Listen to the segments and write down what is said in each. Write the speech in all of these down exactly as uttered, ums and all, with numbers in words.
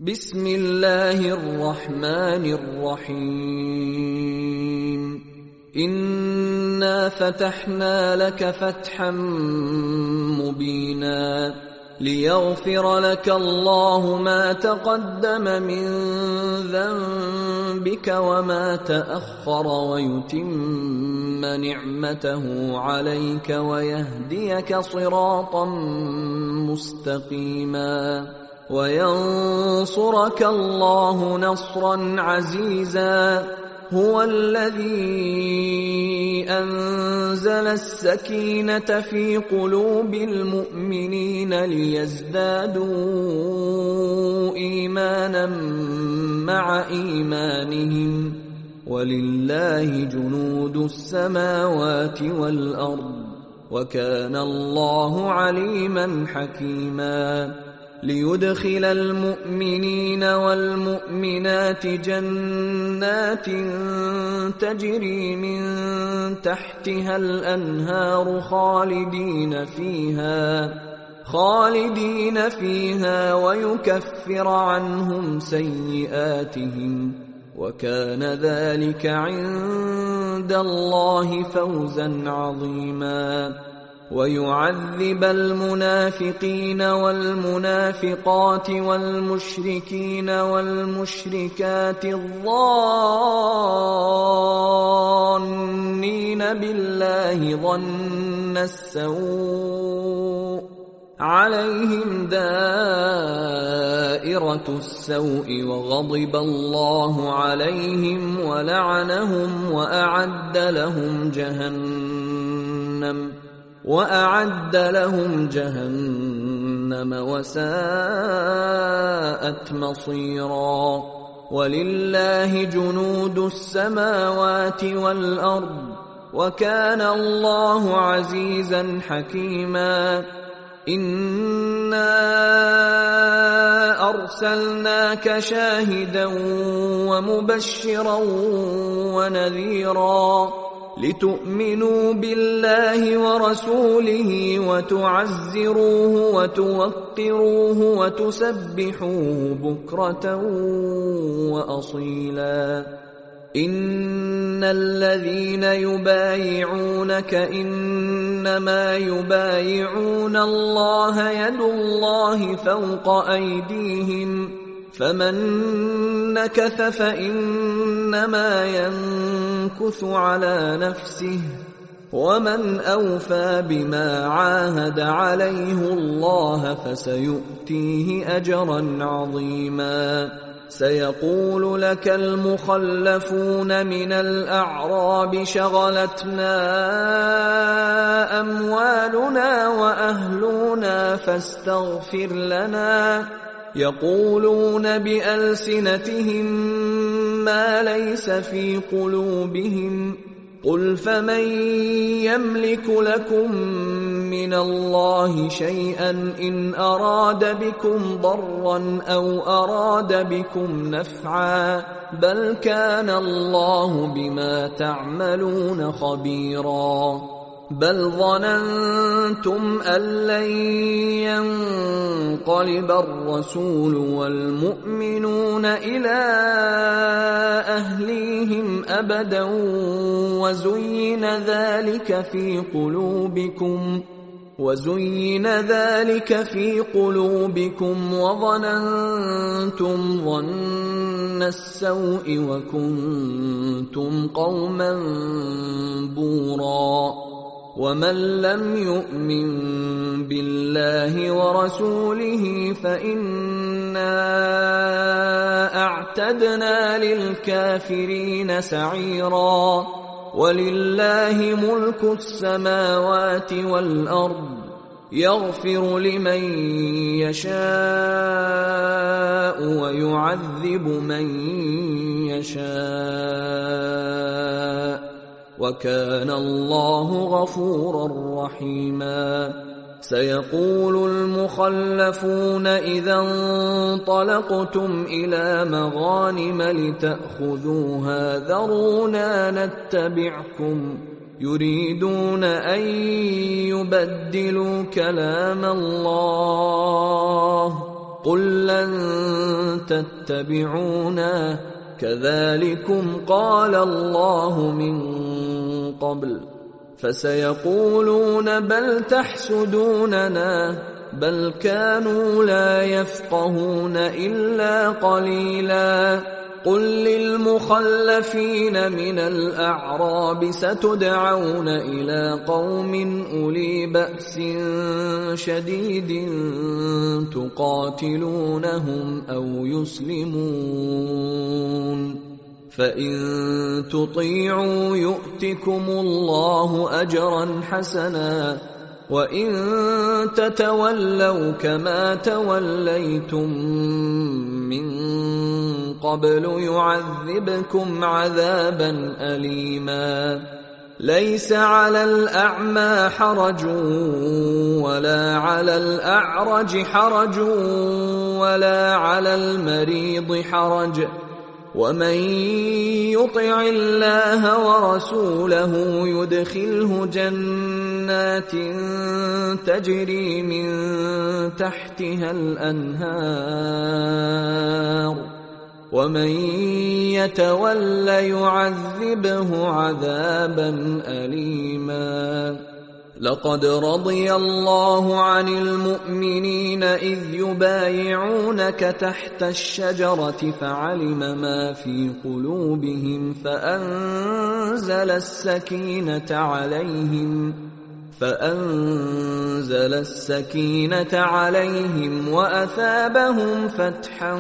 بسم الله الرحمن الرحيم إنا فتحنا لك فتحا مبينا ليغفر لك الله ما تقدم من ذنبك وما تأخر ويتم نعمته عليك ويهديك صراطا مستقيما وينصرك الله نصرا عزيزا هو الذي أنزل السكينة في قلوب المؤمنين ليزدادوا إيمانا مع إيمانهم ولله جنود السماوات والأرض وكان الله عليما حكيما ليدخل المؤمنين والمؤمنات جنات تجري من تحتها الأنهار خالدين فيها خالدين فيها ويكفر عنهم سيئاتهم وكان ذلك عند الله فوزا عظيما ويعذب المنافقين والمنافقات والمشركين والمشركات الظانين بالله ظن السوء عليهم دائرة السوء وغضب الله عليهم ولعنهم وأعد لهم جهنم وأعد لهم جهنم وساءت مصيرا ولله جنود السماوات والأرض وكان الله عزيزا حكيما إنا أرسلناك شاهدا ومبشرا ونذيرا لتؤمنوا بالله ورسوله وتعزروه وتوقروه وتسبحوه بكرة وأصيلا إن الذين يبايعونك إنما يبايعون الله يد الله فوق أيديهم فمن نكث فإنما ينكث على نفسه ومن أوفى بما عاهد عليه الله فسيؤتيه أجرا عظيما سيقول لك المخلفون من الأعراب شغلتنا أموالنا وأهلنا فاستغفر لنا يقولون بألسنتهم ما ليس في قلوبهم قل فمن يملك لكم من الله شيئا إن أراد بكم ضرا أو أراد بكم نفعا بل كان الله بما تعملون خبيرا بل ظننتم أن لن ينقلب الرسول والمؤمنون إلى أهليهم أبدا وزين ذلك في قلوبكم وزين ذلك في قلوبكم وظننتم ظن السوء وكنتم قوما بورا ومن لم يؤمن بالله ورسوله فإنا أعتدنا للكافرين سعيرا ولله ملك السماوات والأرض يغفر لمن يشاء ويعذب من يشاء وكان الله غفورا رحيما سيقول المخلفون إذا انطلقتم إلى مغانم لتأخذوها ذرونا نتبعكم يريدون أن يبدلوا كلام الله قل لن تتبعونا كذلكم قال الله من قبل فسيقولون بل تحسدوننا بل كانوا لا يفقهون إلا قليلا قل للمخلفين من الأعراب ستدعون إلى قوم أولي بأس شديد تقاتلونهم أو يسلمون فإن تطيعوا يؤتكم الله أجرا حسنا وإن تتولوا كما توليتم من قبل يعذبكم عذابا أليما ليس على الأعمى حرج ولا على الأعرج حرج ولا على المريض حرج ومن يطع الله ورسوله يدخله جنات تجري من تحتها الأنهار ومن يتول يعذبه عذابا أليما لقد رضي الله عن المؤمنين إذ يبايعونك تحت الشجرة فعلم ما في قلوبهم فأنزل السكينة عليهم فأنزل السكينة عليهم وأثابهم فتحا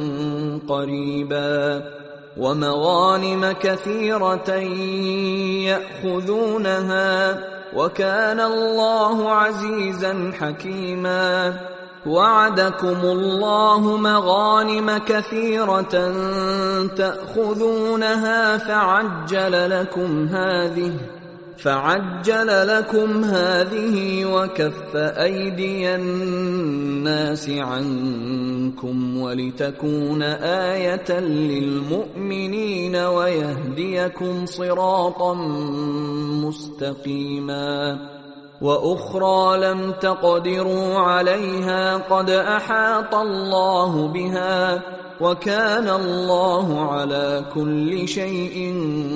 قريبا ومغانم كثيرة يأخذونها وكان الله عزيزا حكيما وعدكم الله مغانم كثيرة تأخذونها فعجل لكم هذه فعجل لكم هذه وكف أيدي الناس عنكم ولتكون آية للمؤمنين ويهديكم صراطا مستقيما وأخرى لم تقدروا عليها قد أحاط الله بها وكان الله على كل شيء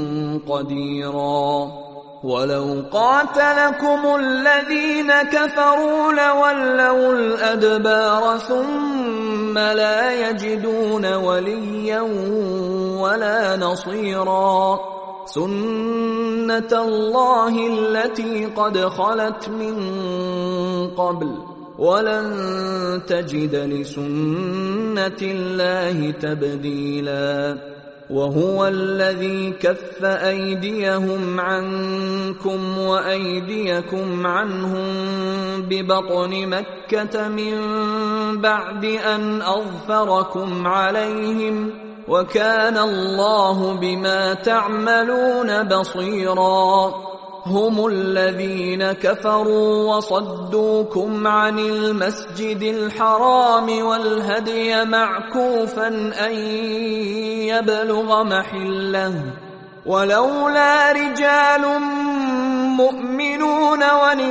قديرا ولو قاتلكم الذين كفروا لولوا الأدبار ثم لا يجدون وليا ولا نصيرا سنة الله التي قد خلت من قبل ولن تجد لسنة الله تبديلا وهو الذي كف أيديهم عنكم وأيديكم عنهم ببطن مكة من بعد أن أظفركم عليهم وكان الله بما تعملون بصيرا هم الذين كفروا وصدوكم عن المسجد الحرام والهدي معكوفا أن يبلغ محله ولولا رجال مؤمنون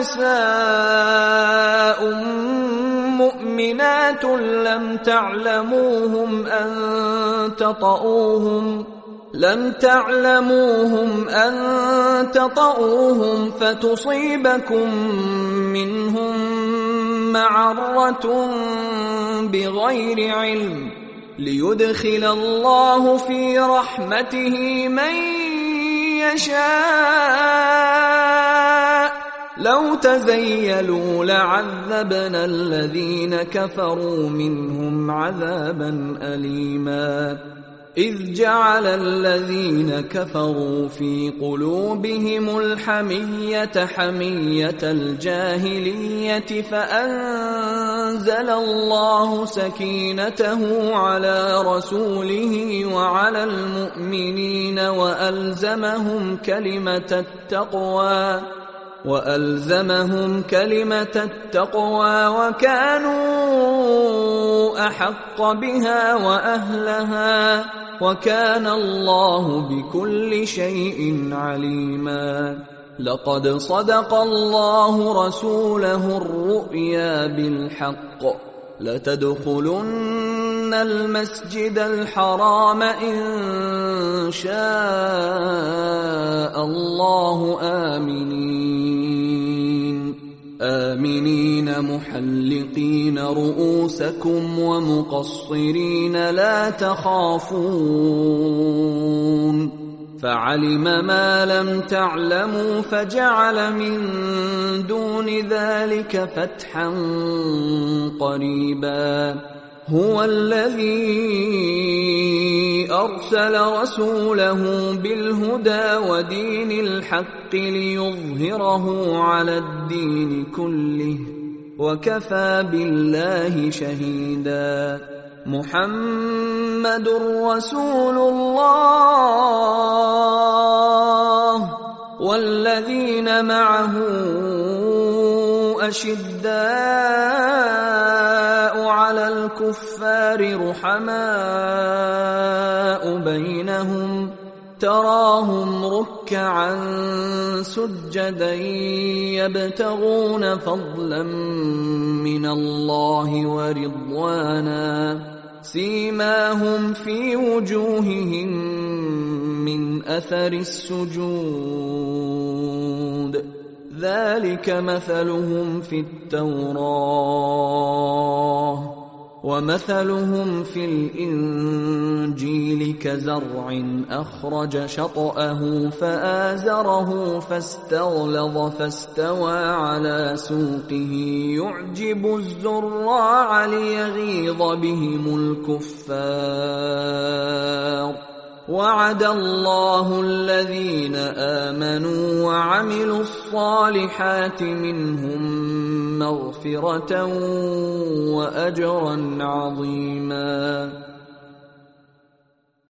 ونساء مؤمنات لم تعلموهم أن تطؤوهم لم تعلموهم أن تطؤوهم فتصيبكم منهم معرة بغير علم ليدخل الله في رحمته من يشاء لو تزيلوا لعذبنا الذين كفروا منهم عذابا أليما إذ جعل الذين كفروا في قلوبهم الحمية حمية الجاهلية فأنزل الله سكينته على رسوله وعلى المؤمنين وألزمهم كلمة التقوى وألزمهم كلمة التقوى وكانوا أحق بها وأهلها وكان الله بكل شيء عليما لقد صدق الله رسوله الرؤيا بالحق لتدخلن المسجد الحرام إن شاء الله آمنين آمنين محلقين رؤوسكم ومقصرين لا تخافون فعلم ما لم تعلموا فجعل من دون ذلك فتحا قريبا هو الذي أرسل رسوله بالهدى ودين الحق ليظهره على الدين كله وكفى بالله شهيدا محمد رسول الله والذين معه أشداء على الكفار رحماء بينهم تراهم ركعا سجدا يبتغون فضلا من الله ورضوانا سيماهم في وجوههم من أثر السجود ذلك مثلهم في التوراة ومثلهم في الإنجيل كزرع أخرج شطأه فآزره فاستغلظ فاستوى على سوقه يعجب الزراع ليغيظ بهم الكفار وعد الله الذين آمنوا وعملوا الصالحات منهم مغفرة وأجرا عظيما.